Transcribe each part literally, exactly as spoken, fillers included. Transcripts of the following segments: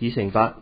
議程八，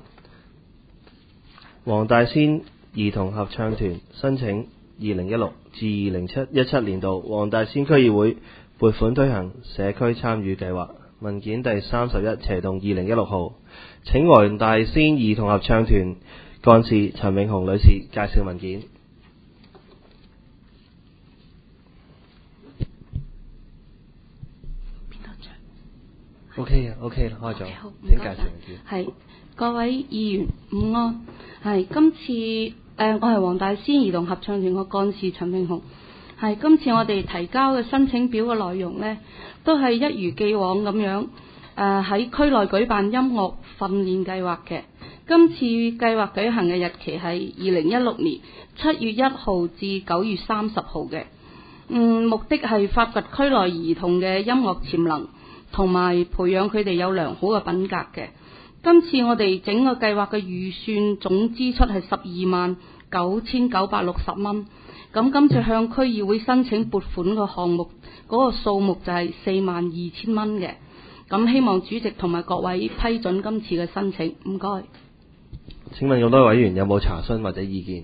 黃大仙兒童合唱團申請二零一六至二零一七年度黃大仙區議會撥款推行社區參與計劃，文件第三十一斜動二零一六號。請黃大仙兒童合唱團幹事陳永紅女士介紹文件。O K 啊 ，O K 啦，開咗，請介紹文件。 係各位議員午安，係今次誒、呃，我係黃大仙兒童合唱團嘅幹事陳永紅。係今次我哋提交嘅申請表嘅內容呢，都係一如既往咁樣誒，喺區內舉辦音樂訓練計劃嘅。今次計劃舉行嘅日期係二零一六年七月一號至九月三十號嘅。嗯，目的係發掘區內兒童嘅音樂潛能，同埋培養佢哋有良好嘅品格嘅。今次我哋整個計劃嘅預算總支出係十二萬九千九百六十蚊。咁今次向區議會申請撥款嘅項目嗰、那個數目就係四萬二千蚊嘅。咁希望主席同埋各位批准今次嘅申請，唔該。 請問咁多位委員有冇查詢或者意見？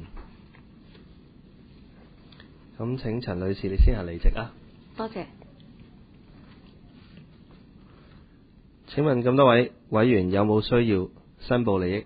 咁請陳女士你先行離席啊。 多謝。 請問咁多位委員有冇需要申報利益？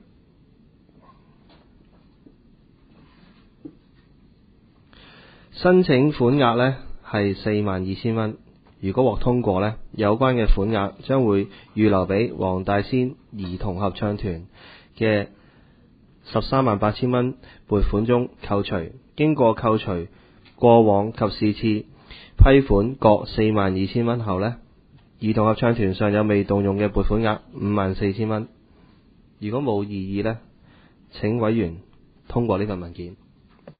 申請款額呢係四萬二千蚊，如果獲通過呢，有關嘅款額將會預留俾黃大仙兒童合唱團嘅十三萬八千蚊撥款中扣除，經過扣除過往及是次批款各四萬二千蚊後呢，兒童合唱團尚有未動用嘅撥款額五萬四千蚊。如果冇異議呢，請委員通過呢份文件。